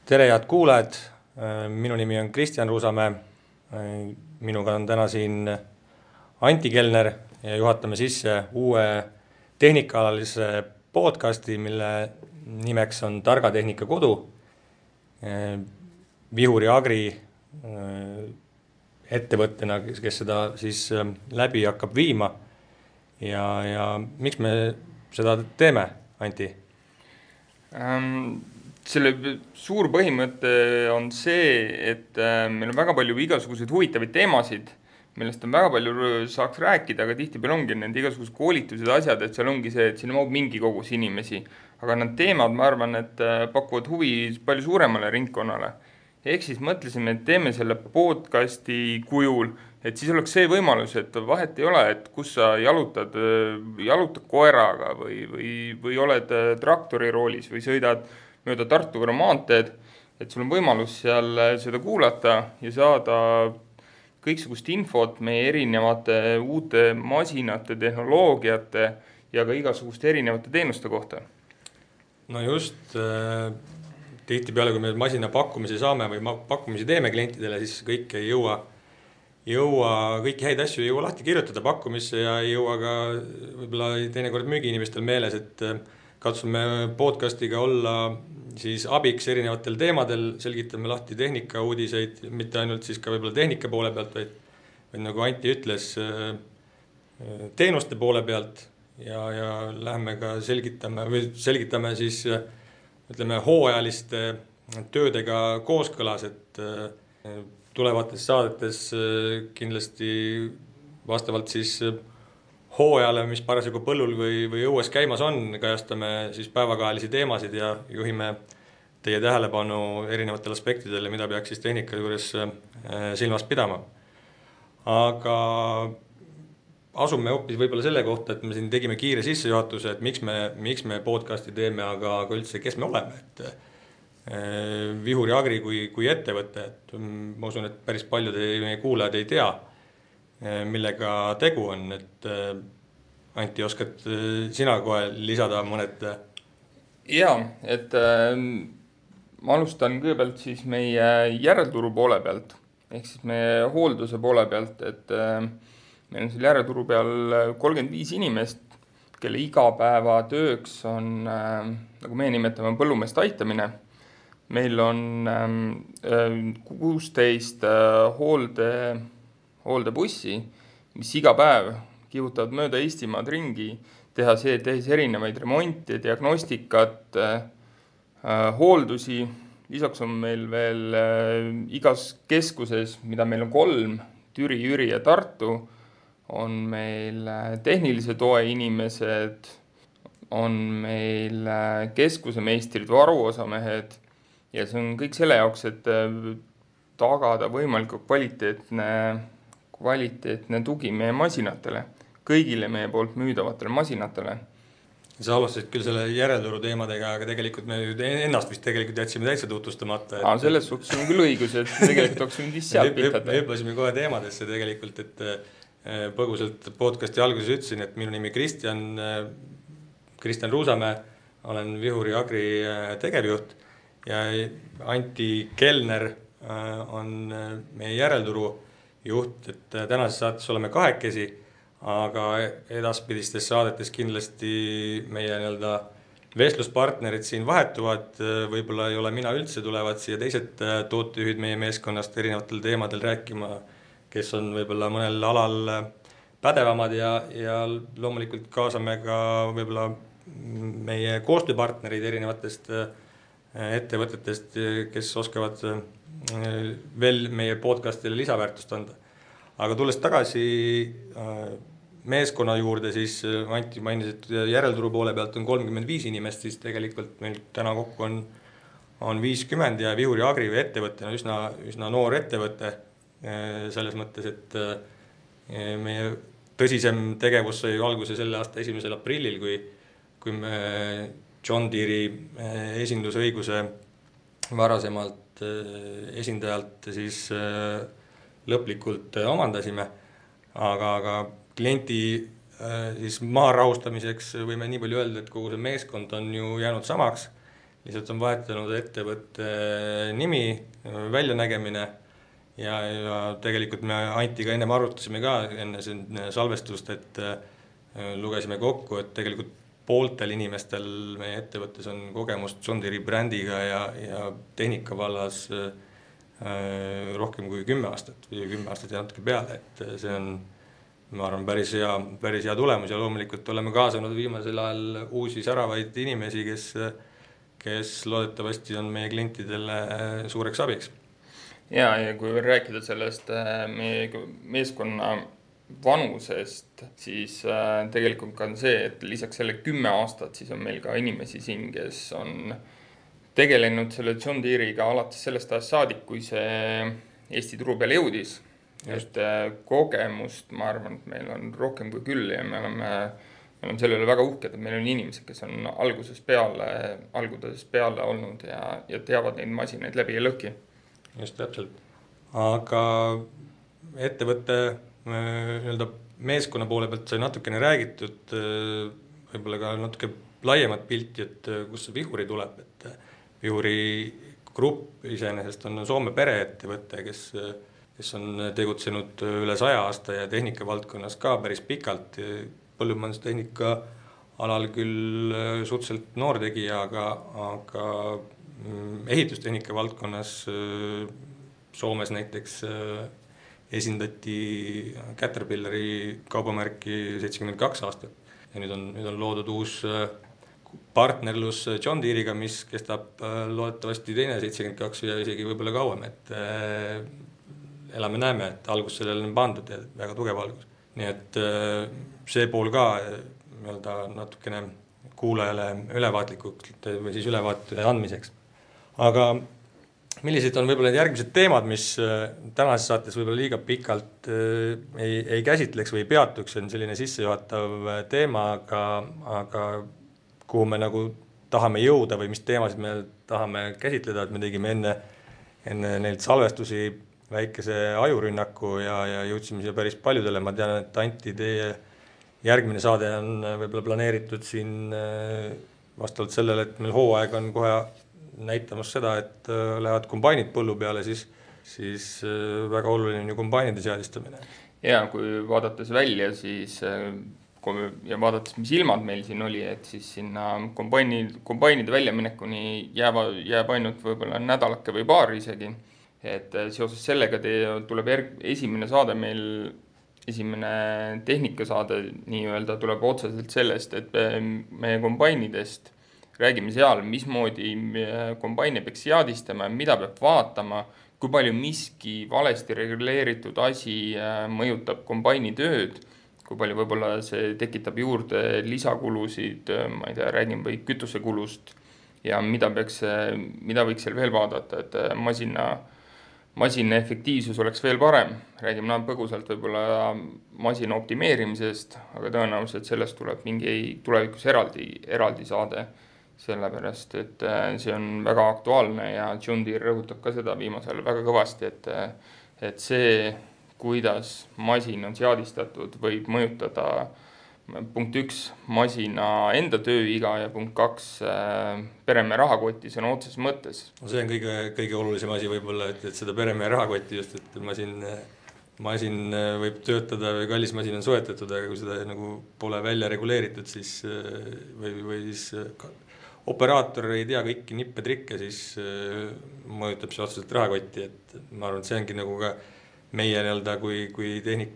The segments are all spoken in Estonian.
Tere head kuulajad, minu nimi on Kristjan Ruusamäe, minuga on täna siin Anti Kellner ja juhatame sisse uue tehnikaalalise podcasti, mille nimeks on Targa Tehnika Kodu. Vihuri Agri ettevõttena, kes seda siis läbi hakkab viima ja miks me seda teeme, Anti? Selle suur põhimõte on see, et meil on väga palju igasuguseid huvitavaid teemasid, millest on väga palju saaks rääkida, aga tihtipeale ongi nende igasugused koolitused ja asjad, et seal ongi see, et siin on mingi kogus inimesi. Aga need teemad, ma arvan, et pakuvad huvi palju suuremale ringkonnale. Ehk siis mõtlesime, et teeme selle podcasti kujul, et siis oleks see võimalus, et vahet ei ole, et kus sa jalutad koeraga või oled traktori roolis või sõidad mööda Tartu-Võru maanteed, et sul on võimalus seal seda kuulata ja saada kõiksugust infot meie erinevate uute masinate, tehnoloogiate ja ka igasuguste erinevate teenuste kohta. No just, tihtipeale, kui me masina pakkumisi saame või pakkumisi teeme klientidele, siis kõik ei jõua kõiki häid asju ei jõua lahti kirjutada pakkumisse ja ei jõua ka võib-olla teinekord müügiinimestel meeles, et katsume podcastiga olla siis abiks erinevatel teemadel, selgitame lahti tehnika uudiseid, mitte ainult siis ka võib-olla tehnika poole pealt, vaid nagu Anti ütles, teenuste poole pealt ja läheme ka selgitame siis ütleme hooajaliste töödega kooskõlas, et tulevates saadetes kindlasti vastavalt siis hooajale, mis parasjagu põllul või õues käimas on, kajastame siis päevakajalisi teemasid ja juhime teie tähelepanu erinevatele aspektidele, mida peaks siis tehnika juures silmas pidama. Aga asume hoopis võib-olla selle kohta, et me siin tegime kiire sissejuhatuse, et miks me podcasti teeme, aga üldse, kes me oleme. Vihuri Agri kui ettevõte, et ma usun, et päris paljud meie kuulajad ei tea, millega tegu on, et Anti, oskad sina kohe lisada mõned? Jaa, et ma alustan kõigepealt siis meie järelturu poole pealt, ehk siis meie hoolduse poole pealt, et meil on seal järelturu peal 35 inimest, kelle igapäeva tööks on, nagu me nimetame, põllumeeste aitamine. Meil on 16 hooldebussi, mis iga päev kihutavad mööda Eestimaad ringi, tehes erinevaid remonte, diagnostikat, hooldusi. Lisaks on meil veel igas keskuses, mida meil on 3, Türi, Jüri ja Tartu, on meil tehnilise toe inimesed, on meil keskuse meistrid, varuosamehed ja see on kõik selle jaoks, et tagada võimalikult kvaliteetne tugi meie masinatele, kõigile meie poolt müüdavatele masinatele. Sa alustasid küll selle järelturu teemadega, aga tegelikult me ennast vist jätsime täitsa tutvustamata. Selles suhtes on küll õigus, et tegelikult oleks nüüd sealt pitata. Hüppasime kohe teemadesse tegelikult, et põgusalt podcasti alguses ütlesin, et minu nimi Kristjan Ruusamäe, olen Vihuri Agri tegevjuht ja Anti Kellner on meie järelturu juht, et tänases saates oleme kahekesi, aga edaspidistes saadetes kindlasti meie vestluspartnerid siin vahetuvad, võib-olla ei ole mina üldse, tulevad siia teised tootejuhid meie meeskonnast erinevatel teemadel rääkima, kes on võib-olla mõnel alal pädevamad ja loomulikult kaasame ka võib-olla meie koostööpartnerid erinevatest ettevõtetest, kes oskavad veel meie podcastile lisaväärtust anda. Aga tulles tagasi meeskonna juurde, siis Anti mainis, et järelturu poole pealt on 35 inimest, siis tegelikult meil täna kokku on 50 ja Vihuri Agri ettevõte on üsna noor ettevõte selles mõttes, et meie tõsisem tegevus sai alguse selle aasta 1. aprillil, kui me John Deere esindusõiguse varasemalt esindajalt siis lõplikult omandasime, aga kliendi siis maha rahustamiseks võime nii palju öelda, et kogu see meeskond on ju jäänud samaks. lihtsalt on vahetanud ettevõtte nimi, väljanägemine ja tegelikult me Antiga ennem arutasime ka enne salvestust, et lugesime kokku, et tegelikult pooltel inimestel meie ettevõttes on kogemust John Deere brändiga ja tehnika vallas rohkem kui 10 aastat või 10 aastat ja natuke peale, et see on, ma arvan, päris hea tulemus ja loomulikult oleme kaasanud viimasel ajal uusi säravaid inimesi, kes loodetavasti on meie klientidele suureks abiks. Ja kui veel rääkida sellest meie meeskonna vanusest, siis tegelikult ka on see, et lisaks selle 10 aastat, siis on meil ka inimesi siin, kes on tegelenud selle John Deere'iga alates sellest ajast saadik, kui see Eesti turu peale jõudis. Et kogemust, ma arvan, et meil on rohkem kui küll ja me oleme selle üle väga uhked, et meil on inimesed, kes on algusest peale olnud ja teavad neid masinaid läbi ja lõhki. Just täpselt. Aga ettevõtte meeskonna poole pealt sai natukene räägitud, võib-olla ka natuke laiemat pilti, et kus see Vihuri tuleb, et Vihuri grupp iseenesest on Soome pereettevõte, kes on tegutsenud üle 100 aasta ja tehnika valdkonnas ka päris pikalt, põllumajandustehnika alal küll suhteliselt noor tegija, aga ehitustehnika valdkonnas Soomes näiteks esindati Caterpillari kaubamärki 72 aastat ja nüüd on loodud uus partnerlus John Deere'iga, mis kestab loodetavasti teine 72 ja isegi võib-olla kauem, et elame-näeme, et algus sellele on pandud ja väga tugev algus. Nii et see pool ka natukene kuulajale ülevaatlikuks või siis ülevaate andmiseks. Aga millised on võib-olla järgmised teemad, mis tänases saates võib-olla liiga pikalt ei käsitleks või peatuks, on selline sissejuhatav teema, aga kuhu me nagu tahame jõuda või mis teemasid me tahame käsitleda, et me tegime enne neid salvestusi väikese ajurünnaku ja jõudsime siia päris paljudele. Ma tean, et Anti, teie järgmine saade on võib-olla planeeritud siin vastavalt sellele, et meil hooaeg on kohe näitamas seda, et lähevad kombainid põllu peale, siis väga oluline on ju kombainide seadistamine. Ja kui vaadates välja, siis ja vaadates, mis ilmad meil siin oli, et siis sinna kombainide väljaminekuni jääb ainult võib-olla nädalake või paar isegi. Et seoses sellega tuleb esimene saade meil, esimene tehnikasaade nii-öelda tuleb otseselt sellest, et meie kombainidest räägime seal, mismoodi kombaine peaks seadistama, mida peab vaatama, kui palju miski valesti reguleeritud asi mõjutab kombaini tööd, kui palju võib-olla see tekitab juurde lisakulusid, ma ei tea, räägime või kütusekulust ja mida võiks seal veel vaadata, et masina efektiivsus oleks veel parem. Räägime põgusalt võib-olla masina optimeerimisest, aga tõenäoliselt sellest tuleb mingi tulevikus eraldi saade. Sellepärast, et see on väga aktuaalne ja John Deere rõhutab ka seda viimasel väga kõvasti, et see, kuidas masin on seadistatud, võib mõjutada punkt 1 masina enda tööiga ja punkt 2 peremehe rahakotti sõna otseses mõttes. See on kõige olulisem asi võib-olla, et seda peremehe rahakotti just, et masin võib töötada või kallis masin on soetatud, aga kui seda nagu pole välja reguleeritud, siis või siis operaator ei tea kõiki nippe-trikke, siis mõjutab see otseselt rahakotti, et ma arvan, et see ongi nagu ka meie kui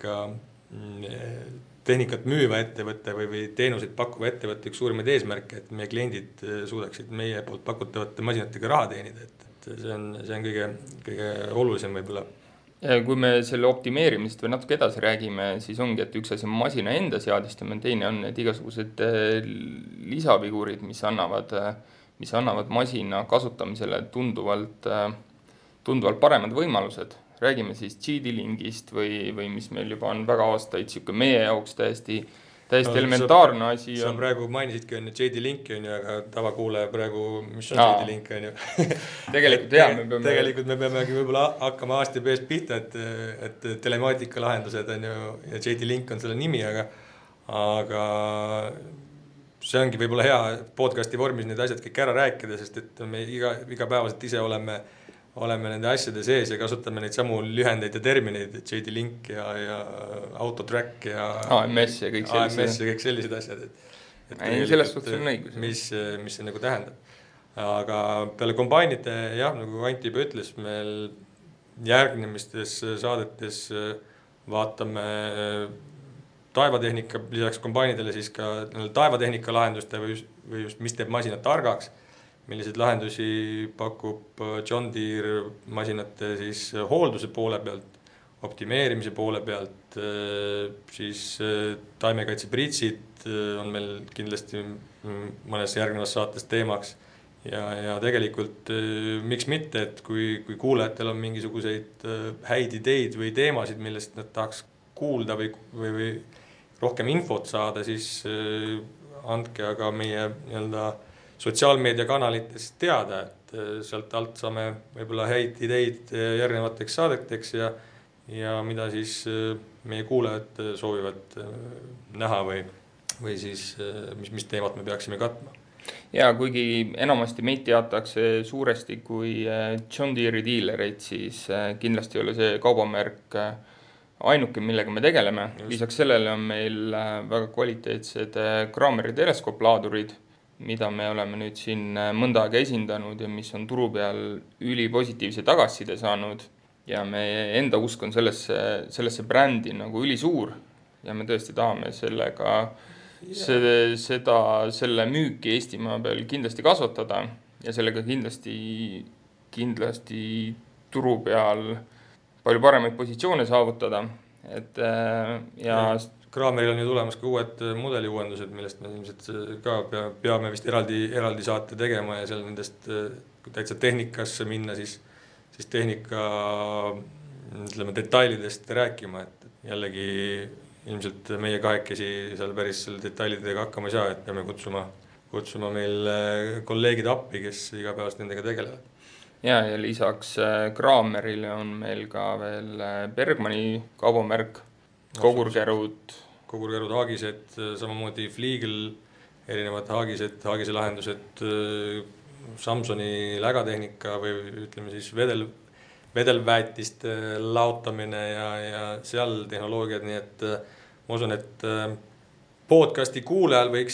tehnikat müüva ettevõtte või teenuseid pakkuva ettevõtte üks suurimaid eesmärke, et meie kliendid suudaksid meie poolt pakutavate masinatega raha teenida, et see on kõige olulisem võib-olla. Ja kui me selle optimeerimisest või natuke edasi räägime, siis ongi, et üks asi on masina enda seadistamine, teine on need igasugused lisavigurid, mis annavad masina kasutamisele tunduvalt paremad võimalused. Räägime siis GD-Linkist või mis meil juba on väga aastaid meie jaoks täiesti elementaarne asi. Sa praegu mainisidki GD-Linki, aga tavakuulaja praegu, mis on GD-Link? Tegelikult me peamegi võib-olla hakkama aasta peest pihta, et telemaatika lahendused on ju, ja GD-Link on selle nimi, aga see ongi võib-olla hea podcasti vormis need asjad kõik ära rääkida, sest et me igapäevaselt ise oleme nende asjade sees ja kasutame neid samu lühendeid ja termineid, JD-Link ja Autotrack ja AMS ja kõik sellised asjad, ei, selles suhtes on õigus. Mis see nagu tähendab. Aga peale kombainide, jah, nagu Anti juba ütles, meil järgnemistes saadetes vaatame taevatehnika, lisaks kombainidele siis ka taevatehnika lahenduste või just mis teeb masinad targaks, milliseid lahendusi pakub John Deere masinate siis hoolduse poole pealt, optimeerimise poole pealt, siis taimekaitsepritsid on meil kindlasti mõnes järgnevas saates teemaks ja tegelikult miks mitte, et kui kuulajatel on mingisuguseid häid ideid või teemasid, millest nad tahaks kuulda või rohkem infot saada, siis andke aga meie sotsiaalmeediakanalitest teada, et sealt alt saame võib-olla häid ideid järgnevateks saadeteks ja mida siis meie kuulajad soovivad näha või siis mis teemat me peaksime katma. Ja kuigi enamasti meid teatakse suuresti kui John Deere'i diilereid, siis kindlasti ei ole see kaubamärk ainuke, millega me tegeleme. Lisaks sellele on meil väga kvaliteetsed Krameri teleskooplaadurid, mida me oleme nüüd siin mõnda aega esindanud ja mis on turu peal ülipositiivse tagasiside saanud. Ja meie enda usk on sellesse brändi nagu ülisuur ja me tõesti tahame sellega selle müüki Eestimaa peal kindlasti kasvatada ja sellega kindlasti turu peal palju paremaid positsioone saavutada. Krameril on ju tulemas ka uued mudeliuuendused, millest me ilmselt ka peame vist eraldi saate tegema ja seal nendest täitsa tehnikasse minna, siis tehnika detailidest rääkima, et jällegi ilmselt meie kahekesi seal päris selle detailidega hakkama ei saa, et peame kutsuma meil kolleegid appi, kes igapäevast nendega tegelevad. Ja lisaks Kramerile on meil ka veel Bergmani kaubamärk, kogurkärud, haagised, samamoodi Fliegel, erinevad haagise lahendused, Samsoni lägatehnika või ütleme siis vedelväetiste laotamine ja seal tehnoloogiad, nii et ma usun, et podcasti kuulajal võiks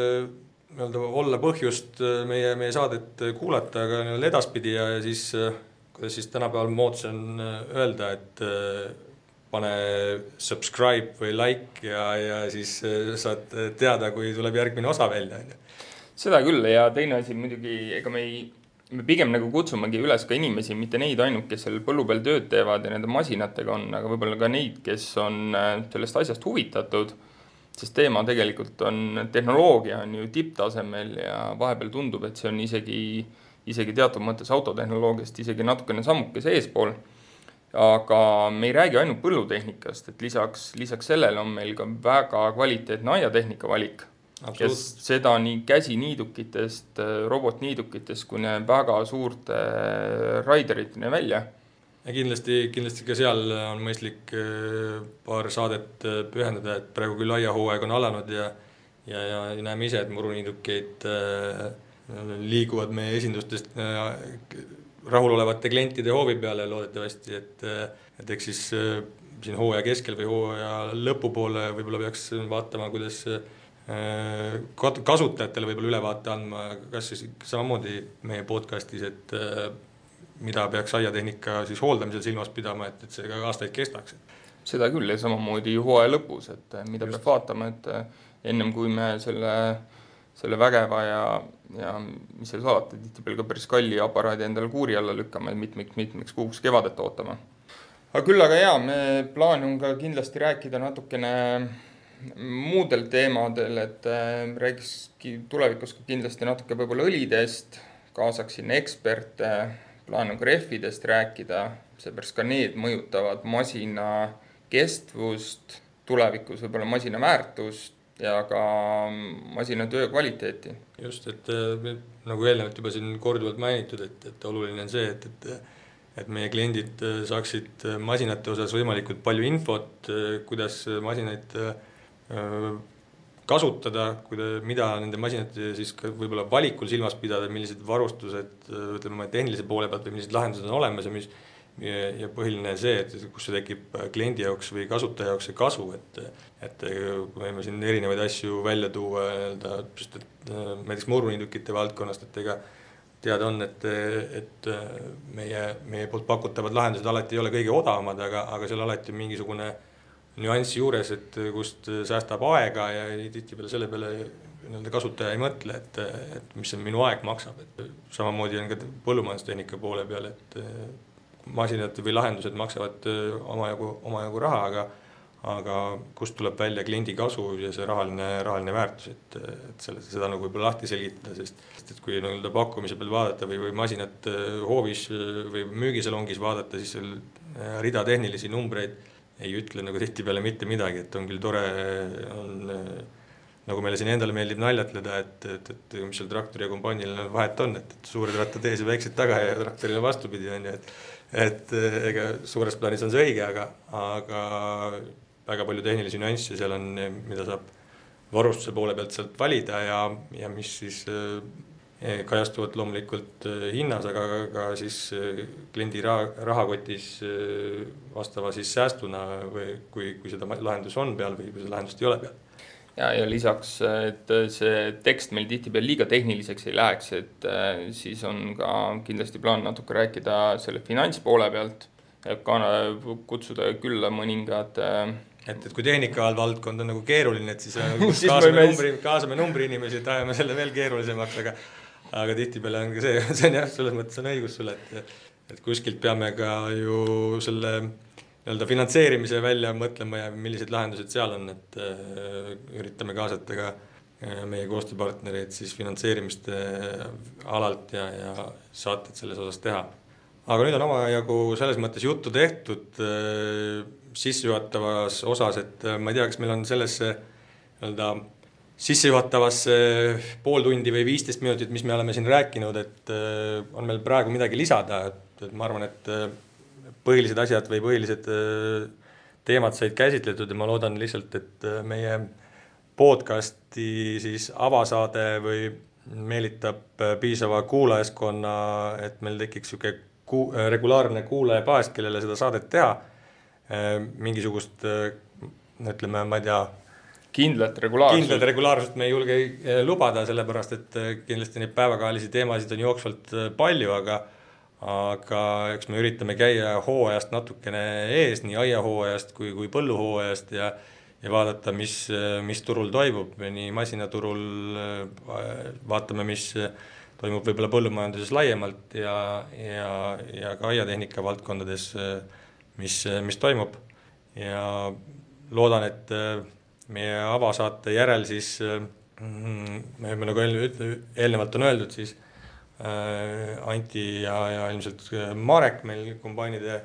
olla põhjust meie saadet kuulata ka edaspidi ja siis, kuidas siis tänapäeval moods on öelda, et pane subscribe või like ja siis saad teada, kui tuleb järgmine osa välja. Seda küll ja teine asi muidugi, ega me pigem nagu kutsumegi üles ka inimesi, mitte neid ainult, kes seal põllu peal tööd teevad ja nende masinatega on, aga võib-olla ka neid, kes on sellest asjast huvitatud, sest teema tegelikult on, tehnoloogia on ju tipptasemel ja vahepeal tundub, et see on isegi teatud mõttes autotehnoloogiast isegi natukene sammukese eespool. Aga me ei räägi ainult põllutehnikast, et lisaks sellele on meil ka väga kvaliteetne aiatehnika valik. Kes seda nii käsiniidukitest, robotniidukitest kuni väga suurte raideriteni välja. Ja kindlasti ka seal on mõistlik paar saadet pühendada, et praegu küll aiahooaeg on alanud ja näeme ise, et muruniidukeid liiguvad meie esindustest rahulolevate klientide hoovi peale loodetavasti, et eks siis siin hooaja keskel või hooaja lõpupoole võib-olla peaks vaatama, kuidas kasutajatele võib-olla ülevaate andma, kas siis samamoodi meie podcastis, et mida peaks aiatehnika siis hooldamisel silmas pidama, et see ka aastaid kestaks. Seda küll ja samamoodi hooaja lõpus, et mida peab vaatama, et ennem kui me selle vägeva ja mis seal salata, tihtipeale ka päris kalli aparaadi endale kuuri alla lükkame mitmeks kuuks kevadet ootama. Aga küll aga me plaanime ka kindlasti rääkida natukene muudel teemadel, et räägikski tulevikus kindlasti natuke võib-olla õlidest, kaasaksin eksperte, plaanin ka rehvidest rääkida, seepärast ka need mõjutavad masina kestvust, tulevikus võib-olla masina väärtust ja ka masina töö kvaliteeti. Just, et nagu eelnevalt juba siin korduvalt mainitud, et oluline on see, et meie kliendid saaksid masinate osas võimalikult palju infot, kuidas masinaid kasutada, mida nende masinate siis ka võib-olla valikul silmas pidada, millised varustused, ütleme tehnilise poole pealt või millised lahendused on olemas ja põhiline see, et kus see tekib kliendi jaoks või kasutaja jaoks see kasu, et kui võime siin erinevaid asju välja tuua, sest et näiteks muruniidukite valdkonnast, et ega teada on, et meie poolt pakutavad lahendused alati ei ole kõige odavamad, aga seal alati on mingisugune nüansi juures, et kust säästab aega ja tihtipeale selle peale kasutaja ei mõtle, et mis see minu aeg maksab. Et samamoodi on ka põllumajandustehnika poole peal, et masinad või lahendused maksavad omajagu raha, aga kust tuleb välja kliendi kasu ja see rahaline väärtus, et seda nagu võib-olla lahti selgitada, sest kui pakkumise peal vaadata või masinat hoovis või müügisalongis vaadata, siis seal rida tehnilisi numbreid ei ütle nagu tihtipeale mitte midagi, et on küll tore, nagu meile siin endale meeldib naljatleda, et mis seal traktori ja kombainil vahet on, et suured rattad ees ja väiksed taga ja traktoril on vastupidi, on ju, et ega suures plaanis on see õige, aga väga palju tehnilisi nüansse seal on, mida saab varustuse poole pealt sealt valida ja mis siis kajastuvad loomulikult hinnas, aga ka siis kliendi rahakotis vastava siis säästuna või kui seda lahendus on peal või kui seda lahendust ei ole peal. Ja lisaks, et see tekst meil tihtipeale liiga tehniliseks ei läheks, et siis on ka kindlasti plaan natuke rääkida selle finantspoole pealt ja ka kutsuda külla mõningad et kui tehnika valdkond on nagu keeruline, et siis kaasame numbri inimesi, et ajame selle veel keerulisemaks, aga tihtipeale on ka see on jah, selles mõttes on õigus sulle, et kuskilt peame ka ju selle finantseerimise välja mõtlema ja millised lahendused seal on, et üritame kaasata ka meie koostööpartnereid siis finantseerimiste alalt ja saated selles osas teha. Aga nüüd on omajagu selles mõttes juttu tehtud sissejuhatavas osas, et ma ei tea, kas meil on sellesse sissejuhatavasse pool tundi või 15 minutit, mis me oleme siin rääkinud, et on meil praegu midagi lisada, et ma arvan, et põhilised asjad või põhilised teemad said käsitletud ja ma loodan lihtsalt, et meie podcasti siis avasaade või meelitab piisava kuulajaskonna, et meil tekiks regulaarne kuulajabaas, kellele seda saadet teha. Mingisugust, ütleme, ma ei tea, kindlat regulaarsust me ei julge lubada, sellepärast, et kindlasti neid päevakajalisi teemasid on jooksvalt palju, aga eks me üritame käia hooajast natukene ees, nii aiahooajast kui põlluhooajast ja vaadata, mis turul toimub, nii masinaturul, vaatame, mis toimub võib-olla põllumajanduses laiemalt ja ka aiatehnika valdkondades, mis toimub. Ja loodan, et meie avasaate järel siis, nagu eelnevalt on öeldud, siis Anti ja ilmselt Marek meil kombainide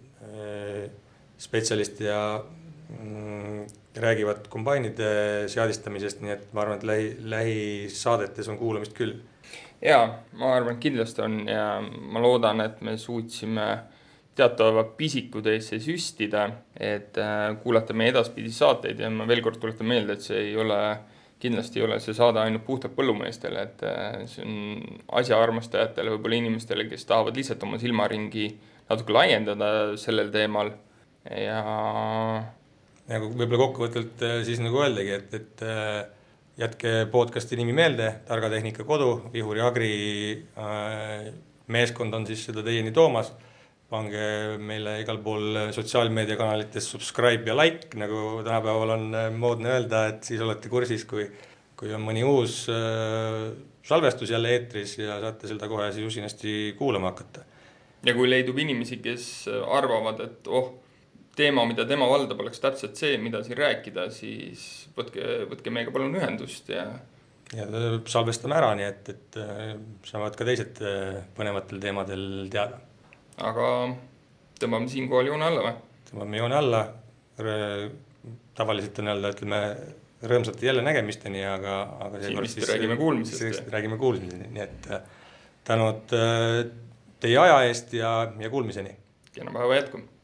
spetsialist ja räägivad kombainide seadistamisest, nii et ma arvan, et lähisaadetes on kuulamist küll. Jaa, ma arvan, et kindlasti on ja ma loodan, et me suutsime teatava pisiku teisse süstida, et kuulata meie edaspidi saateid ja ma veel kord tuletan meelde, et see kindlasti ei ole see saade ainult puhtalt põllumeestele, et see on asjaarmastajatele, võib-olla inimestele, kes tahavad lihtsalt oma silmaringi natuke laiendada sellel teemal ja võib-olla kokkuvõttelt siis nagu öeldagi, et jätke podcasti nimi meelde, Targa Tehnika Kodu, Vihuri Agri meeskond on siis seda teieni toomas. Pange meile igal pool sotsiaalmeediakanalites subscribe ja like, nagu tänapäeval on moodne öelda, et siis olete kursis, kui on mõni uus salvestus jälle eetris ja saate seda kohe siis usinasti kuulama hakata. Ja kui leidub inimesi, kes arvavad, et teema, mida tema valdab, oleks täpselt see, mida siin rääkida, siis võtke meiega palun ühendust ja salvestame ära, nii et saavad ka teised põnevatel teemadel teada. Aga tõmbame siinkohal joone alla või? Tõmbame joone alla. Tavaliselt on ütleme, rõõmsalt jälle nägemisteni, aga siin vist räägime kuulmisest. Räägime kuulmiseni, nii et tänud teie aja eest ja kuulmiseni. Kena päeva jätku.